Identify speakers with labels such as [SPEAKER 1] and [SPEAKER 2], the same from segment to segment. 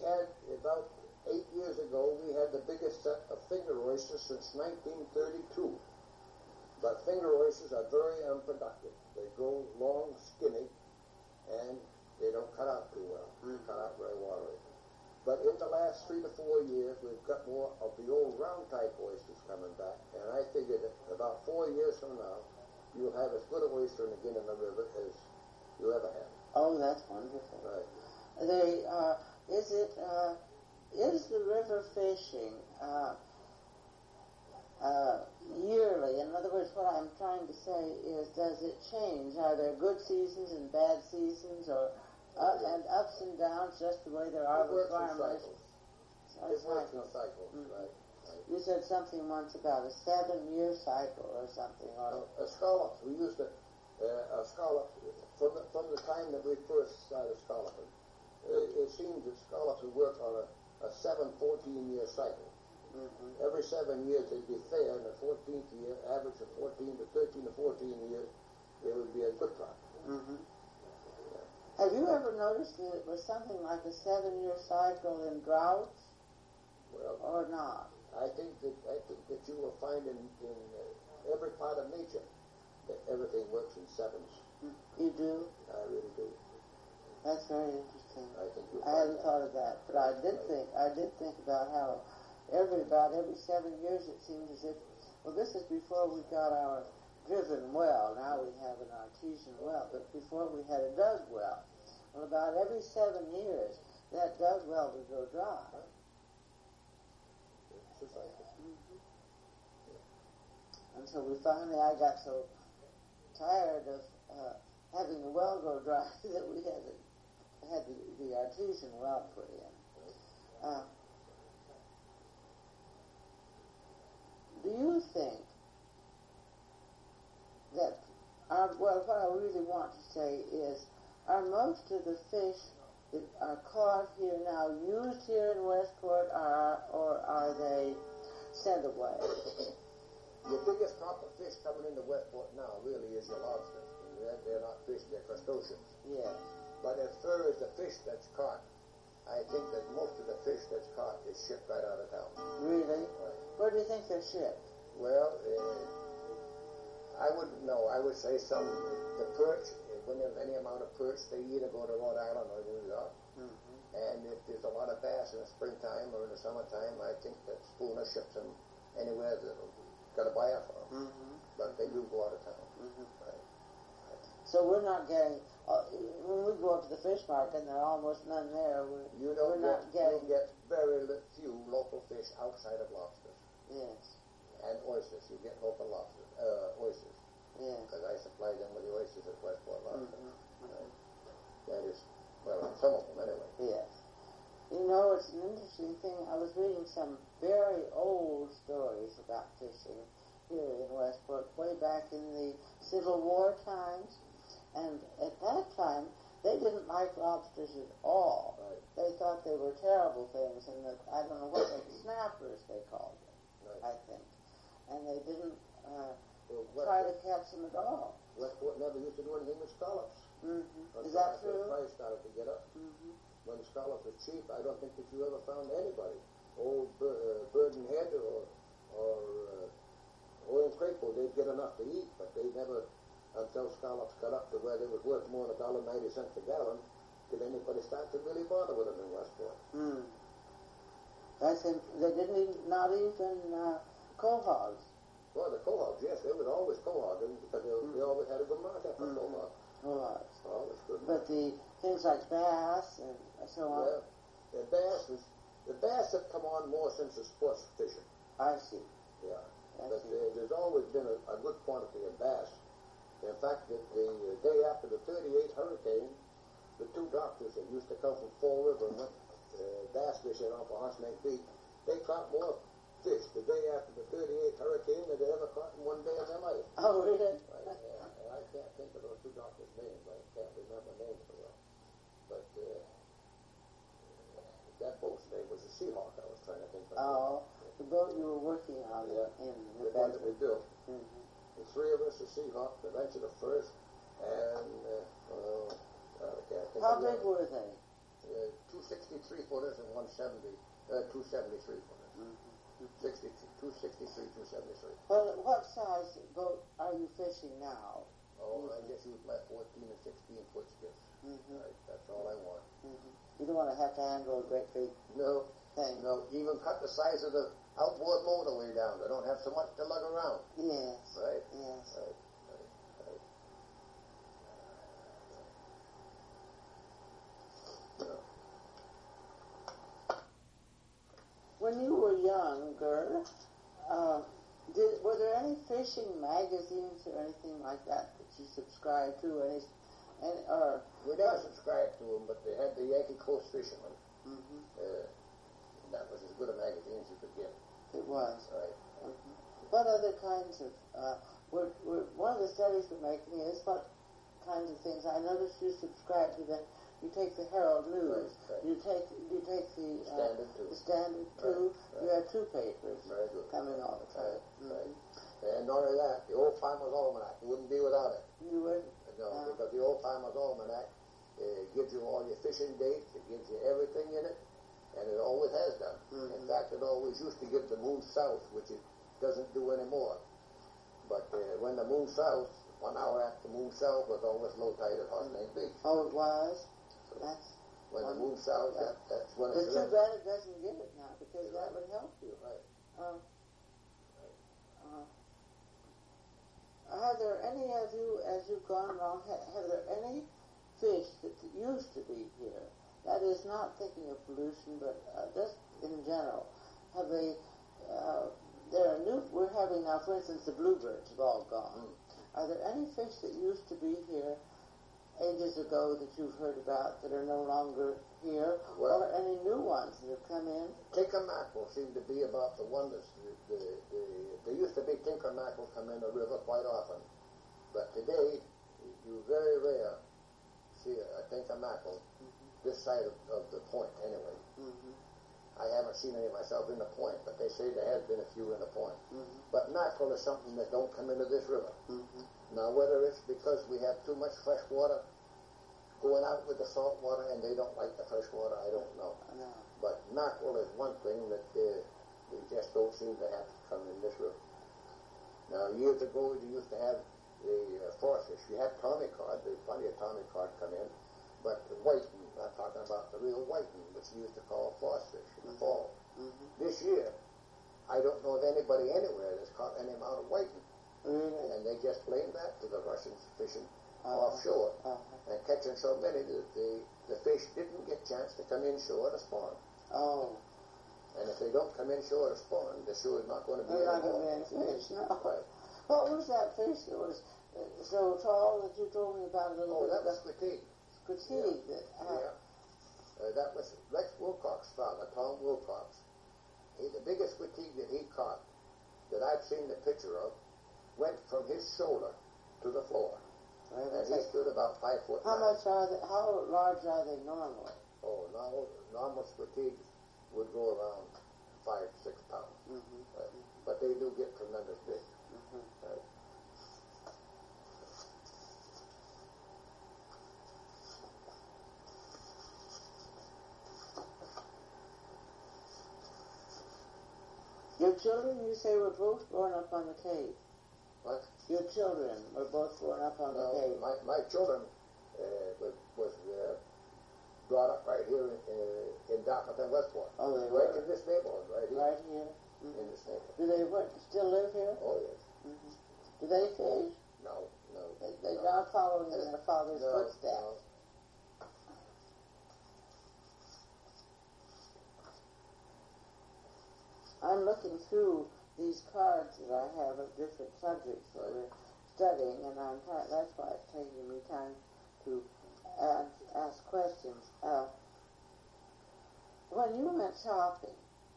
[SPEAKER 1] had, about 8 years ago, we had the biggest set of finger oysters since 1932. But finger oysters are very unproductive. They grow long, skinny, and they don't cut out too well. Cut out very watery. But in the last 3 to 4 years, we've got more of the old round-type oysters coming back, and I figure that about 4 years from now, you'll have as good an oyster again in the river as you ever had.
[SPEAKER 2] Oh, that's wonderful.
[SPEAKER 1] Right.
[SPEAKER 2] Is the river fishing yearly? In other words, what I'm trying to say is, does it change? Are there good seasons and bad seasons, or and ups and downs, just the way there are with farmers?
[SPEAKER 1] It works in cycles, right.
[SPEAKER 2] You said something once about a 7-year cycle or something. Or
[SPEAKER 1] a scallop. We used a scallop from the time that we first started scalloping. It seems that scallops would work on a 14-year cycle. Every 7 years they'd be fair, and the 14th year, average of 14 to 13 to 14 years, it would be a good crop.
[SPEAKER 2] Have you ever noticed that it was something like a 7-year cycle in droughts, or not?
[SPEAKER 1] I think that you will find in every part of nature that everything works in sevens.
[SPEAKER 2] You do?
[SPEAKER 1] I really do.
[SPEAKER 2] That's very interesting.
[SPEAKER 1] I
[SPEAKER 2] hadn't thought of that, but I did think about how about every 7 years it seems as if, well, this is before we got our driven well. Now we have an artesian well, but before we had a dug well. Well, about every 7 years, that dug well would go dry. And so I got so tired of having the well go dry that we had the artesian well put in. Do you think that what I really want to say is, are most of the fish that are caught here now used here in Westport, or are they sent away?
[SPEAKER 1] The biggest crop of fish coming into Westport now really is your lobsters. They're not fish, they're crustaceans.
[SPEAKER 2] Yes.
[SPEAKER 1] But as far as the fish that's caught, I think that most of the fish that's caught is shipped right out of town.
[SPEAKER 2] Really?
[SPEAKER 1] Right.
[SPEAKER 2] Where do you think they're shipped?
[SPEAKER 1] Well, I wouldn't know. I would say the perch, when there's any amount of perch, they either go to Rhode Island or New York. And if there's a lot of bass in the springtime or in the summertime, I think that schooner ships them anywhere that'll got a buyer for them. But they do go out of town. Right.
[SPEAKER 2] So we're not getting, when we go up to the fish market and there are almost none there,
[SPEAKER 1] you get very few local fish outside of lobsters.
[SPEAKER 2] Yes.
[SPEAKER 1] And oysters. You get local lobsters, oysters.
[SPEAKER 2] Yes.
[SPEAKER 1] Because I supply them with the oysters at Westport Lobster. That is, well, some of them anyway.
[SPEAKER 2] Yes. You know, it's an interesting thing. I was reading some very old stories about fishing here in Westport, way back in the Civil War times. And at that time, they didn't like lobsters at all.
[SPEAKER 1] Right.
[SPEAKER 2] They thought they were terrible things, and I don't know what snappers they called them, I think. And they didn't try to catch them at all.
[SPEAKER 1] Westport never used to do anything with scallops.
[SPEAKER 2] Is that true?
[SPEAKER 1] The price started to get up. When the scallops were cheap, I don't think that you ever found anybody, old Bird and Head or Oil Crapo, they'd get enough to eat, but they never, until scallops got up to where they was worth more than $1.90 a gallon, did anybody start to really bother with them in Westport.
[SPEAKER 2] They didn't not even quahogs.
[SPEAKER 1] Well, the quahogs, yes, they was always quahogging because they always had a good market for quahogs.
[SPEAKER 2] Quahogs.
[SPEAKER 1] Always good.
[SPEAKER 2] But the things like bass and so on.
[SPEAKER 1] Well, the bass have come on more since the sports fishing.
[SPEAKER 2] I see.
[SPEAKER 1] Yeah. But there's always been a good quantity of bass. In fact, the day after the 38 hurricane, the two doctors that used to come from Fall River and went bass fishing off of Horseneck Beach, they caught more fish the day after the 38 hurricane than they ever caught in one day of their life.
[SPEAKER 2] Oh, really?
[SPEAKER 1] Right, yeah. And I can't think of those two doctors' names. I can't remember names so well. But that boat's name was the Seahawk. I was trying to think of.
[SPEAKER 2] Oh, the boat you were working on in
[SPEAKER 1] the one that we built.
[SPEAKER 2] The
[SPEAKER 1] three of us, the Seahawk, the Venture the First, and I can't think
[SPEAKER 2] how big were they?
[SPEAKER 1] 263 3-footers and one 273-footers.
[SPEAKER 2] Mm-hmm.
[SPEAKER 1] 263, 273.
[SPEAKER 2] Well, what size boat are you fishing now?
[SPEAKER 1] Oh, I just use my 14 and 16-foot skiffs.
[SPEAKER 2] Mm-hmm.
[SPEAKER 1] Right, that's all I want.
[SPEAKER 2] Mm-hmm. You don't want to have to handle a great big
[SPEAKER 1] No,
[SPEAKER 2] thing.
[SPEAKER 1] no, even cut the size of the outboard motor way down. I don't have so much to lug around.
[SPEAKER 2] Yes.
[SPEAKER 1] Right?
[SPEAKER 2] Yes.
[SPEAKER 1] Right.
[SPEAKER 2] When you were younger, were there any fishing magazines or anything like that you subscribed to?
[SPEAKER 1] We never subscribed to them, but they had the Yankee Coast Fisherman.
[SPEAKER 2] Mm-hmm.
[SPEAKER 1] That was as good a magazine as you could get.
[SPEAKER 2] It was.
[SPEAKER 1] Right.
[SPEAKER 2] Mm-hmm. What other kinds of, one of the studies we're making is what kinds of things. I noticed you subscribe to you take the Herald News.
[SPEAKER 1] Right.
[SPEAKER 2] You take the
[SPEAKER 1] Standard too.
[SPEAKER 2] The Standard too.
[SPEAKER 1] Right.
[SPEAKER 2] You have two papers
[SPEAKER 1] Very good.
[SPEAKER 2] coming all the time.
[SPEAKER 1] Right.
[SPEAKER 2] Mm-hmm.
[SPEAKER 1] And not only that, the Old Farmer's Almanac. You wouldn't be without it.
[SPEAKER 2] You would?
[SPEAKER 1] No, because the Old Farmer's Almanac gives you all your fishing dates. It gives you everything in it, and it always has done.
[SPEAKER 2] Mm-hmm.
[SPEAKER 1] In fact, it always used to give the moon south, which it doesn't do anymore. But when the moon south, 1 hour after moon south was always low tide at Hot Snake Beach.
[SPEAKER 2] Oh, it was?
[SPEAKER 1] So
[SPEAKER 2] That's
[SPEAKER 1] when the moon south, that's when
[SPEAKER 2] it's
[SPEAKER 1] it's
[SPEAKER 2] too bad it doesn't give it now, because that would help you.
[SPEAKER 1] Right.
[SPEAKER 2] Are there any of you, as you've gone along, have there any fish that used to be here? That is not thinking of pollution, but just in general. Have they, there are new, we're having now, for instance, the bluebirds have all gone. Are there any fish that used to be here ages ago that you've heard about that are no longer here?
[SPEAKER 1] Well,
[SPEAKER 2] or any new ones that have come in?
[SPEAKER 1] Tinker mackerel seemed to be about the one that's, there used to be tinker mackerel come in the river quite often. But today, you very rare see a tinker mackerel this side of the point anyway.
[SPEAKER 2] Mm-hmm.
[SPEAKER 1] I haven't seen any myself in the point, but they say there has been a few in the point.
[SPEAKER 2] Mm-hmm.
[SPEAKER 1] But mackerel is something that don't come into this river.
[SPEAKER 2] Mm-hmm.
[SPEAKER 1] Now, whether it's because we have too much fresh water going out with the salt water and they don't like the fresh water, I don't know.
[SPEAKER 2] No.
[SPEAKER 1] But mackerel is one thing that they just don't seem to have to come in this river. Now, years ago, you used to have the forcefish. You had tommy cod. There's plenty of tommy cod come in. But the whiting, I'm talking about the real whiting, which you used to call forcefish in the fall.
[SPEAKER 2] Mm-hmm.
[SPEAKER 1] This year, I don't know of anybody anywhere that's caught any amount of whiting.
[SPEAKER 2] Really?
[SPEAKER 1] And they just blame that to the Russians fishing offshore and catching so many that the fish didn't get a chance to come inshore to spawn.
[SPEAKER 2] Oh.
[SPEAKER 1] And if they don't come inshore to spawn, the shore is not going to be
[SPEAKER 2] They're not
[SPEAKER 1] any more.
[SPEAKER 2] going to be any fish, no.
[SPEAKER 1] Right.
[SPEAKER 2] What was that fish that was so tall that you told me about a little
[SPEAKER 1] Oh,
[SPEAKER 2] bit?
[SPEAKER 1] that was fatigue.
[SPEAKER 2] Fatigue.
[SPEAKER 1] That was Rex Wilcox's father, Tom Wilcox. The biggest fatigue that he caught, that I've seen the picture of, went from his shoulder to the floor.
[SPEAKER 2] Right,
[SPEAKER 1] And he stood about 5 foot.
[SPEAKER 2] How large are they normally?
[SPEAKER 1] Oh, normal fatigues would go around 5-6 pounds.
[SPEAKER 2] Mm-hmm.
[SPEAKER 1] But they do get tremendous big.
[SPEAKER 2] Mm-hmm.
[SPEAKER 1] Right.
[SPEAKER 2] Your children, you say, were both born up on the Cape.
[SPEAKER 1] What?
[SPEAKER 2] Your children were both born up on the Cape.
[SPEAKER 1] My children was brought up right here in Dockington, Westport.
[SPEAKER 2] Oh, they
[SPEAKER 1] right
[SPEAKER 2] were?
[SPEAKER 1] in this neighborhood, right here.
[SPEAKER 2] Right here? Mm-hmm.
[SPEAKER 1] In this neighborhood.
[SPEAKER 2] Do they still live here?
[SPEAKER 1] Oh, yes.
[SPEAKER 2] Mm-hmm. Do they fish?
[SPEAKER 1] No.
[SPEAKER 2] They're not following in their father's footsteps.
[SPEAKER 1] No.
[SPEAKER 2] I'm looking through these cards that I have of different subjects that we're studying, and that's why it's taking me time to ask questions. When you went shopping,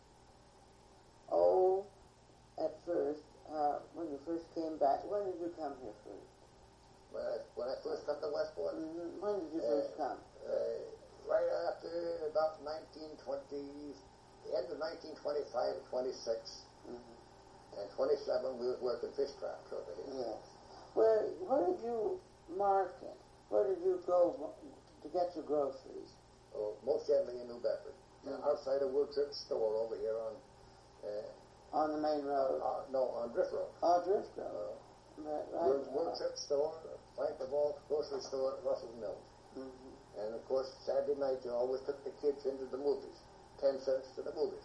[SPEAKER 2] at first, when you first came back, when did you come here first?
[SPEAKER 1] When I first come to Westport?
[SPEAKER 2] Mm-hmm. When did you first come?
[SPEAKER 1] Right after about 1920, the end of 1925 and 26.
[SPEAKER 2] Mm-hmm.
[SPEAKER 1] And 27, we was working fish traps over here.
[SPEAKER 2] Yes. Where did you market? Where did you go to get your groceries?
[SPEAKER 1] Oh, most generally in New Bedford. outside of Wood Trip's store over here
[SPEAKER 2] on the main road.
[SPEAKER 1] No, on Drift Road.
[SPEAKER 2] Oh, Drift Road. Right.
[SPEAKER 1] Wood Trip store, Frank DeVault grocery store at Russell Mills.
[SPEAKER 2] Mm-hmm.
[SPEAKER 1] And of course, Saturday night you always took the kids into the movies. 10 cents to the movies.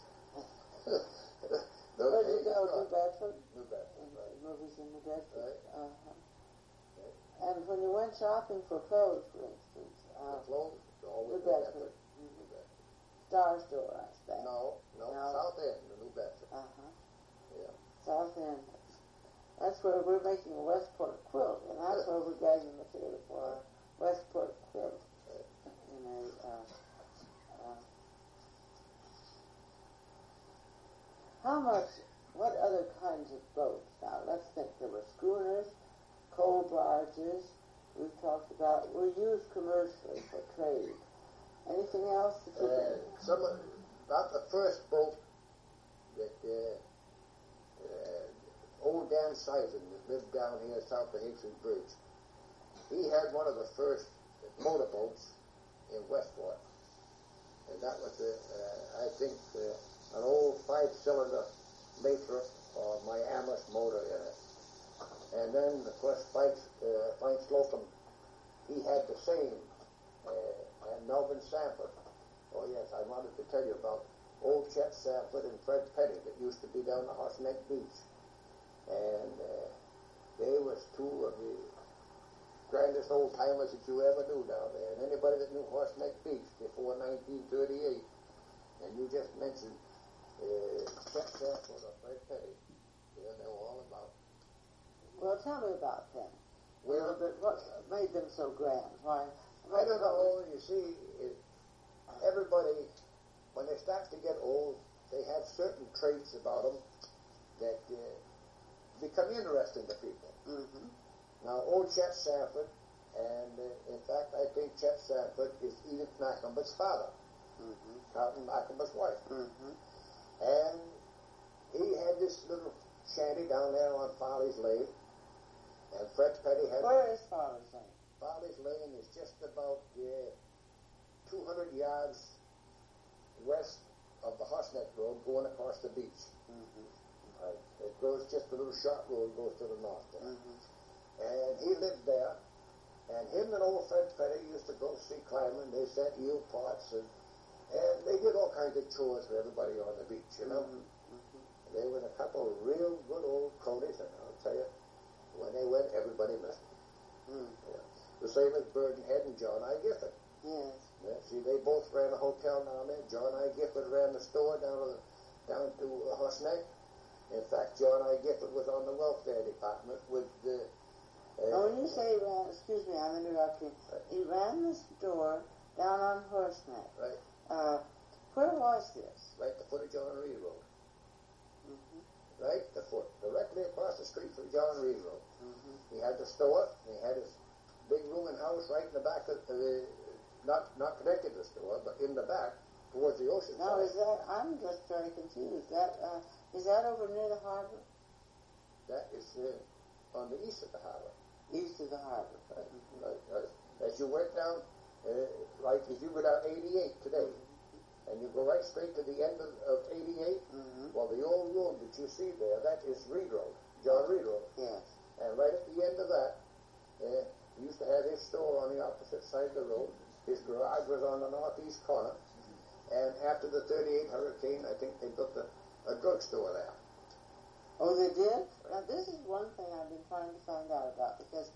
[SPEAKER 2] Where did you go? New Bedford?
[SPEAKER 1] New Bedford, right.
[SPEAKER 2] Movies in New Bedford.
[SPEAKER 1] Right.
[SPEAKER 2] And when you went shopping for clothes, for instance,
[SPEAKER 1] The clothes, always
[SPEAKER 2] New Bedford.
[SPEAKER 1] New Bedford.
[SPEAKER 2] Star Store, I expect.
[SPEAKER 1] No, South End, the New Bedford. Yeah.
[SPEAKER 2] South End. That's where we're making a Westport quilt, and that's where we're getting the material for our Westport quilt. In a, how much, what other kinds of boats? Now, let's think. There were schooners, coal barges, we've talked about, were used commercially for trade. Anything else that you can...
[SPEAKER 1] About the first boat that old Dan Sizen that lived down here south of Hastings Bridge, he had one of the first motorboats in Westport. And that was, I think, an old 5-cylinder Lathrop or Miamis motor in it. And then, of course, Frank Slocum, he had the same, and Melvin Sanford. Oh, yes, I wanted to tell you about old Chet Sanford and Fred Petty that used to be down the Horseneck Beach. And they was two of the grandest old-timers that you ever knew down there. And anybody that knew Horseneck Beach before 1938, and you just mentioned Chet Sanford or Fred Petty, they'll know all about it.
[SPEAKER 2] Well, tell me about them.
[SPEAKER 1] Well,
[SPEAKER 2] what made them so grand? Why?
[SPEAKER 1] I don't know. You see, everybody, when they start to get old, they have certain traits about them that become interesting to people.
[SPEAKER 2] Mm-hmm.
[SPEAKER 1] Now, old Chet Sanford, and in fact, I think Chet Sanford is Edith McNamara's father, Carlton McNamara's wife.
[SPEAKER 2] Mm-hmm.
[SPEAKER 1] And he had this little shanty down there on Farley's Lane, and Fred Petty had...
[SPEAKER 2] Where is Farley's Lane?
[SPEAKER 1] Farley's Lane is just about 200 yards west of the Horseneck Road going across the beach.
[SPEAKER 2] Mm-hmm.
[SPEAKER 1] Right. It goes just a little short road goes to the north there.
[SPEAKER 2] Mm-hmm.
[SPEAKER 1] And he lived there, and him and old Fred Petty used to go see climbing. They set eel pots, and they did all kinds of chores for everybody on the beach, you know.
[SPEAKER 2] Mm-hmm.
[SPEAKER 1] They were a couple of real good old cronies, and I'll tell you, when they went, everybody missed them.
[SPEAKER 2] Mm.
[SPEAKER 1] Yeah. The same as Burdenhead and John I. Gifford.
[SPEAKER 2] Yes.
[SPEAKER 1] Yeah, see, they both ran a hotel down there. John I. Gifford ran the store down to Horseneck. In fact, John I. Gifford was on the welfare department with the...
[SPEAKER 2] when you say he ran, excuse me, I'm interrupting.
[SPEAKER 1] Right.
[SPEAKER 2] He ran the store down on Horseneck.
[SPEAKER 1] Right.
[SPEAKER 2] Where was this?
[SPEAKER 1] Right at the foot of John Reed Road.
[SPEAKER 2] Mm-hmm.
[SPEAKER 1] Right? The foot. Directly across the street from John Reed Road.
[SPEAKER 2] Mm-hmm.
[SPEAKER 1] He had the store. He had his big rooming house right in the back of the... Not connected to the store, but in the back, towards the ocean
[SPEAKER 2] Now,
[SPEAKER 1] side.
[SPEAKER 2] is that, I'm just very confused. Is that over near the harbor?
[SPEAKER 1] That is on the east of the harbor.
[SPEAKER 2] East of the harbor.
[SPEAKER 1] Right. Right. As you went down, like if you go down 88 today, and you go right straight to the end of 88, well, the old road that you see there, that is Reed Road, John Reed Road.
[SPEAKER 2] Yes.
[SPEAKER 1] And right at the end of that, he used to have his store on the opposite side of the road. His garage was on the northeast corner. And after the 38 hurricane, I think they built a drugstore there.
[SPEAKER 2] Oh, they did? Now, this is one thing I've been trying to find out about, because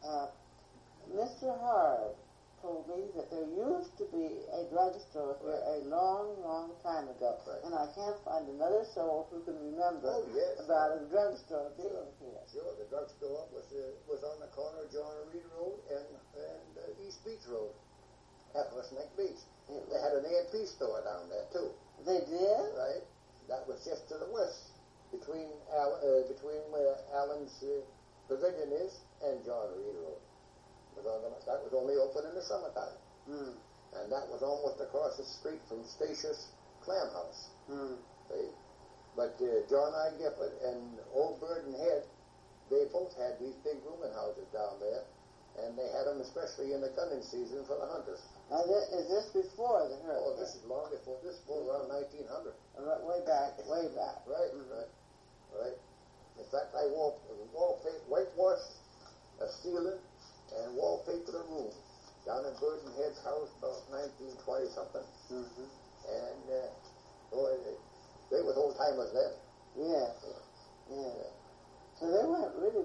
[SPEAKER 2] Mr. Hard told me that there used to be a drugstore here a long, long time ago.
[SPEAKER 1] Right.
[SPEAKER 2] And I can't find another soul who can remember about a drugstore being here.
[SPEAKER 1] Sure, the drugstore was on the corner of John Reed Road and East Beach Road at Horseneck Beach. They had an A&P store down there, too.
[SPEAKER 2] They did?
[SPEAKER 1] Right. That was just to the west, between where Allen's Pavilion is and John Reed Road. That was only open in the summertime.
[SPEAKER 2] Mm.
[SPEAKER 1] And that was almost across the street from Statius Clam House.
[SPEAKER 2] Mm.
[SPEAKER 1] See? But John I. Gifford and Old Burdenhead, they both had these big rooming houses down there, and they had them especially in the gunning season for the hunters.
[SPEAKER 2] Now, is this before the hurricane?
[SPEAKER 1] Oh, this is long before. This 1900.
[SPEAKER 2] Way back, way back.
[SPEAKER 1] Right, right. In fact, I whitewash a ceiling and wallpaper the room down in Burton Head's house about 1920 something. And boy, they was old timers then.
[SPEAKER 2] Yeah. So they went really.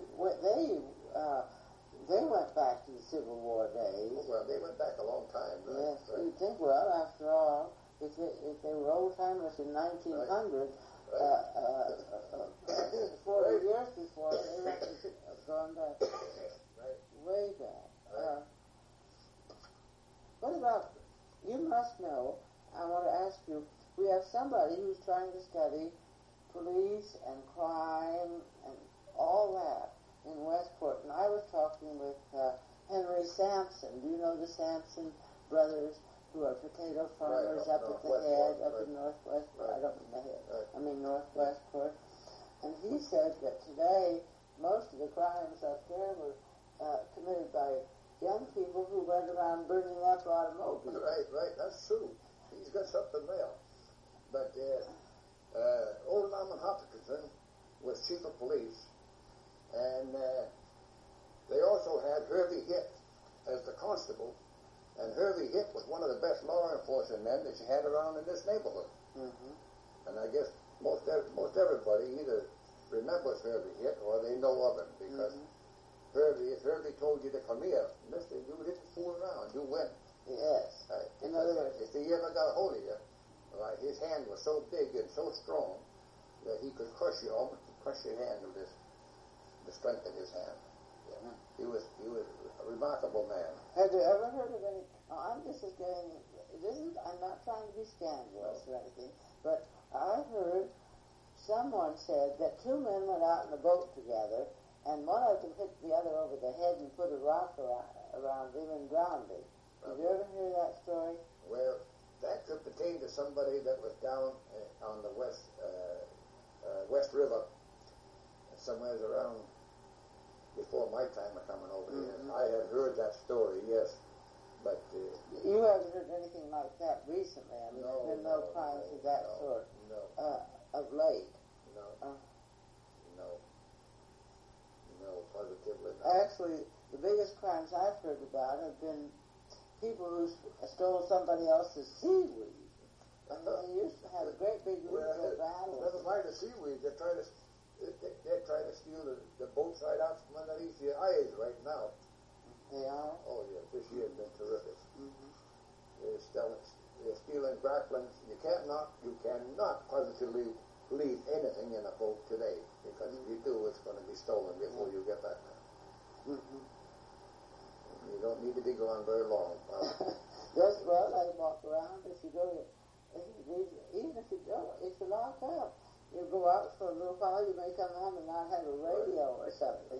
[SPEAKER 2] They went back to the Civil War days.
[SPEAKER 1] Well, they went back a long time. Right?
[SPEAKER 2] Yes, you'd think. Well, after all, if they were old timers in 1900, 40 years before, they must have gone back way back. What about? You must know. I want to ask you. We have somebody who's trying to study police and crime and all that in Westport, and I was talking with Henry Sampson. Do you know the Sampson brothers, who are potato farmers up at the head, up in Northwest? I don't mean the head. I mean Northwestport. And he said that today most of the crimes up there were committed by young people who went around burning up automobiles.
[SPEAKER 1] Right. That's true. He's got something there. But old Norman Hopkinson was chief of police, and they also had Hervey Hitt as the constable, and Hervey Hitt was one of the best law enforcement men that you had around in this neighborhood. And I guess most everybody either remembers Hervey Hitt or they know of him, because if Hervey told you to come here, mister, you didn't fool around, you went.
[SPEAKER 2] Yes. In other words,
[SPEAKER 1] if he ever got a hold of you, his hand was so big and so strong that he could crush you, almost crush your hand with the strength of his hand. Yeah. He was a remarkable man.
[SPEAKER 2] Have you ever heard of any? I'm not trying to be scandalous or anything, but I heard someone said that two men went out in a boat together, and one of them hit the other over the head and put a rock around him and drowned him. Did you ever hear that story?
[SPEAKER 1] Well, that could pertain to somebody that was down on the West River, somewhere around before my time of coming over here. I had heard that story, yes, but
[SPEAKER 2] you haven't heard anything like that recently. I mean, there's been no crimes of that sort of late.
[SPEAKER 1] No, positively not.
[SPEAKER 2] Actually, the biggest crimes I've heard about have been people who stole somebody else's seaweed. They used to have a great big legal battle.
[SPEAKER 1] Never mind the seaweed. They're trying to steal the boat right out from underneath your eyes right now.
[SPEAKER 2] They are?
[SPEAKER 1] Oh, yeah. This year has been terrific. They're stealing grapplings. You cannot positively leave anything in a boat today, because if you do, it's going to be stolen before you get back. You don't need to be gone very long.
[SPEAKER 2] Yes, well, I walk around. If you go, even if you don't, if you're locked up, you go out for a little while, you may come home and not have a radio or something.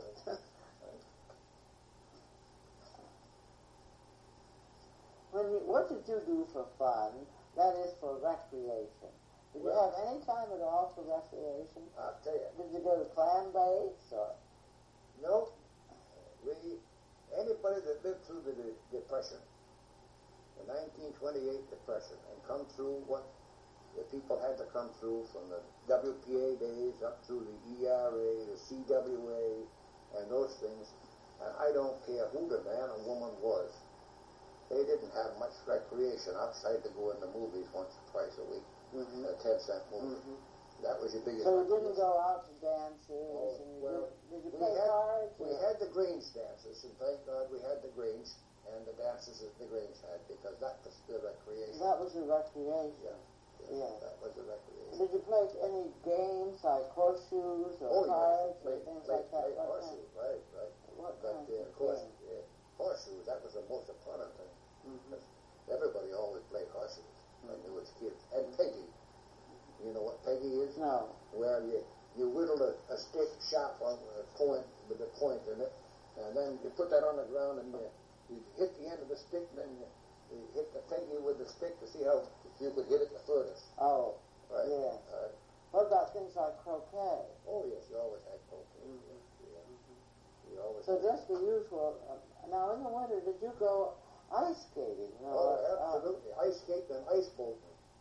[SPEAKER 2] What did you do for fun? That is, for recreation. Did you have any time at all for recreation?
[SPEAKER 1] I'll tell you.
[SPEAKER 2] Did you go to clam bakes or?
[SPEAKER 1] No. Anybody that lived through the Depression, the 1928 Depression, and come through what the people had to come through from the WPA days up through the ERA, the CWA, and those things, and I don't care who the man or woman was, they didn't have much recreation outside to go in the movies once or twice a week, a 10-cent movie. That was your biggest.
[SPEAKER 2] So you didn't go out to dances? Did you play cards?
[SPEAKER 1] We had the Grange dances, and thank God we had the Grange and the dances that the Grange had, because that was the recreation.
[SPEAKER 2] That was your recreation.
[SPEAKER 1] Yeah. That was the recreation.
[SPEAKER 2] Did you play any games like horseshoes or cards or things like that?
[SPEAKER 1] Horseshoes, right.
[SPEAKER 2] What
[SPEAKER 1] but of course, horseshoes, that was the most important thing. Everybody always played horseshoes when they was kids. And Peggy. You know what Peggy is?
[SPEAKER 2] No.
[SPEAKER 1] Well, you whittle a stick sharp on a point with a point in it, and then you put that on the ground, and you hit the end of the stick, and then you hit the Peggy with the stick to see if you could hit it the furthest.
[SPEAKER 2] Oh,
[SPEAKER 1] right.
[SPEAKER 2] Yeah. What about things like croquet?
[SPEAKER 1] Oh, yes, you always had croquet. You always
[SPEAKER 2] so just the usual. Now, in the winter, did you go ice skating?
[SPEAKER 1] Oh, absolutely. Ice skating and ice boating.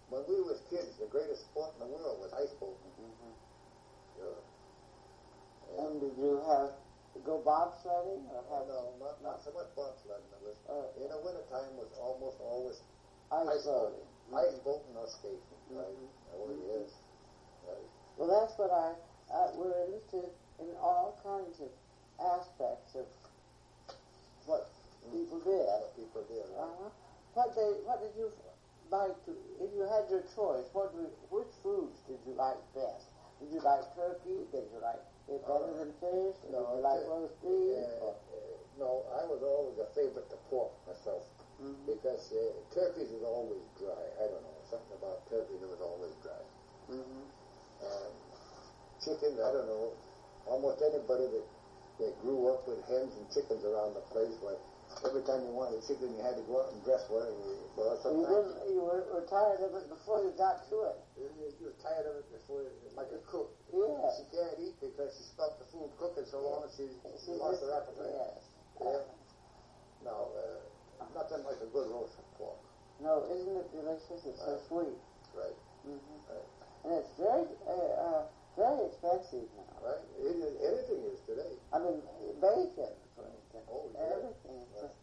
[SPEAKER 1] when we was kids, the greatest sport in the world was ice boating.
[SPEAKER 2] Mm-hmm.
[SPEAKER 1] Sure.
[SPEAKER 2] And did you have to go bobsledding or have
[SPEAKER 1] No, not so much bobsledding. It was in the wintertime was almost always
[SPEAKER 2] ice boating?
[SPEAKER 1] Ice boating or skating, right?
[SPEAKER 2] Mm-hmm.
[SPEAKER 1] That really is. Right.
[SPEAKER 2] Well, that's what we're interested in all kinds of aspects of what people did.
[SPEAKER 1] What people did. Right?
[SPEAKER 2] What did you like to? If you had your choice, which foods did you like best? Did you like turkey? Did you like it better than fish? Did you like roast beef?
[SPEAKER 1] No, I was always a favorite to pork myself. Mm-hmm. Because turkeys is always dry. I don't know, something about turkey that was always dry.
[SPEAKER 2] Mm-hmm.
[SPEAKER 1] Chicken, I don't know, almost anybody that grew up with hens and chickens around the place, like every time you wanted chicken, you had to go out and dress for it.
[SPEAKER 2] You were tired of it before you got to it.
[SPEAKER 1] You were tired of it before, like a cook.
[SPEAKER 2] Yeah.
[SPEAKER 1] She can't eat because she stopped the food cooking so long that she lost her appetite.
[SPEAKER 2] Yes.
[SPEAKER 1] Yeah. No, nothing like a good roast of pork.
[SPEAKER 2] No, isn't it delicious? It's so sweet.
[SPEAKER 1] Right.
[SPEAKER 2] Mm-hmm.
[SPEAKER 1] Right.
[SPEAKER 2] And it's very expensive now.
[SPEAKER 1] Right. Anything is today.
[SPEAKER 2] I mean, bacon, for instance.
[SPEAKER 1] Oh, yeah.
[SPEAKER 2] Everything. It's just,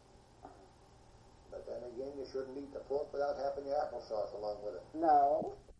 [SPEAKER 1] But then again, you shouldn't eat the pork without having your applesauce along with it.
[SPEAKER 2] no,